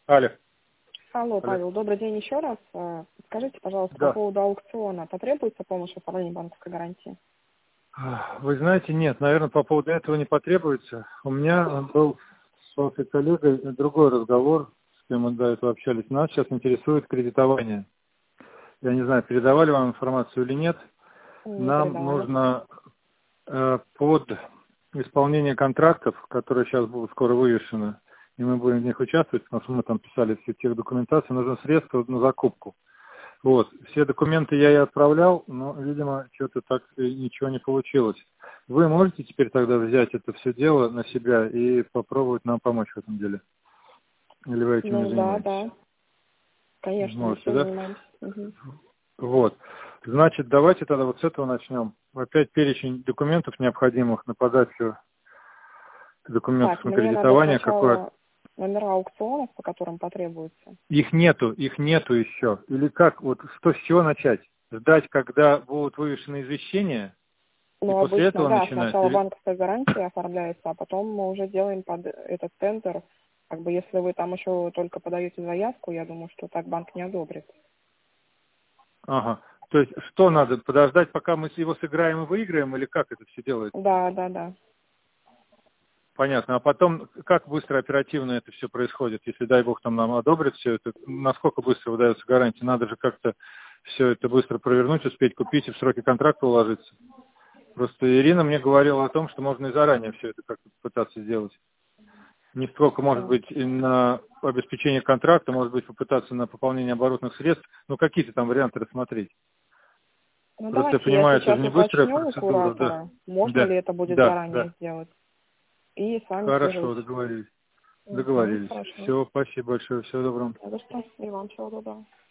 Алло. Алло, Алло. Павел, добрый день еще раз. Скажите, пожалуйста, Да. по поводу аукциона, потребуется помощь в оформлении банковской гарантии? Вы знаете, нет, наверное, по поводу этого не потребуется. У меня был с вашей коллегой другой разговор, с кем мы до этого общались. Нас сейчас интересует кредитование. Я не знаю, передавали вам информацию или нет. Не Нам передавали. нужно под исполнение контрактов, которые сейчас будут скоро вывешены, и мы будем в них участвовать, потому что мы там писали все тех документации, нужно средства на закупку. Вот. Все документы я и отправлял, но, видимо, что-то так и ничего не получилось. Вы можете теперь тогда взять это все дело на себя и попробовать нам помочь в этом деле? Или вы этим не Ну да, занимаетесь? да. Конечно, мы Можете, всем да? занимаемся. Мгм. Вот. Значит, давайте тогда вот с этого начнем. Опять перечень документов, необходимых на подачу документов Так, на мне надо кредитование. Какое? сначала номера аукционов, по которым потребуется. Их нету еще. Или как? Вот что с чего начать? Ждать, когда будут вывешены извещения, и Ну, после обычно, этого да, начинать? сначала Или... банковская гарантия оформляется, а потом мы уже делаем под этот тендер. Как бы если вы там еще только подаете заявку, я думаю, что так банк не одобрит. Ага. То есть что надо? Подождать, пока мы его сыграем и выиграем, или как это все делается? Да, да, да. Понятно. А потом, как быстро, оперативно это все происходит? Если, дай бог, там нам одобрят все это, насколько быстро выдается гарантия? Надо же как-то все это быстро провернуть, успеть купить и в сроки контракта уложиться. Просто Ирина мне говорила о том, что можно и заранее все это как-то пытаться сделать. Не столько, может Так. быть, и на обеспечение контракта, может быть, попытаться на пополнение оборотных средств, ну, какие-то там варианты рассмотреть. Ну, Просто я давайте я понимаю, это же сейчас не быстрая уточню у процедура, да. куратора, можно Да, ли это будет да, заранее да. сделать. И с вами Хорошо, свяжусь. договорились. Угу, Договорились. хорошо. Все, спасибо большое, всего доброго. Не за что. И вам всего доброго.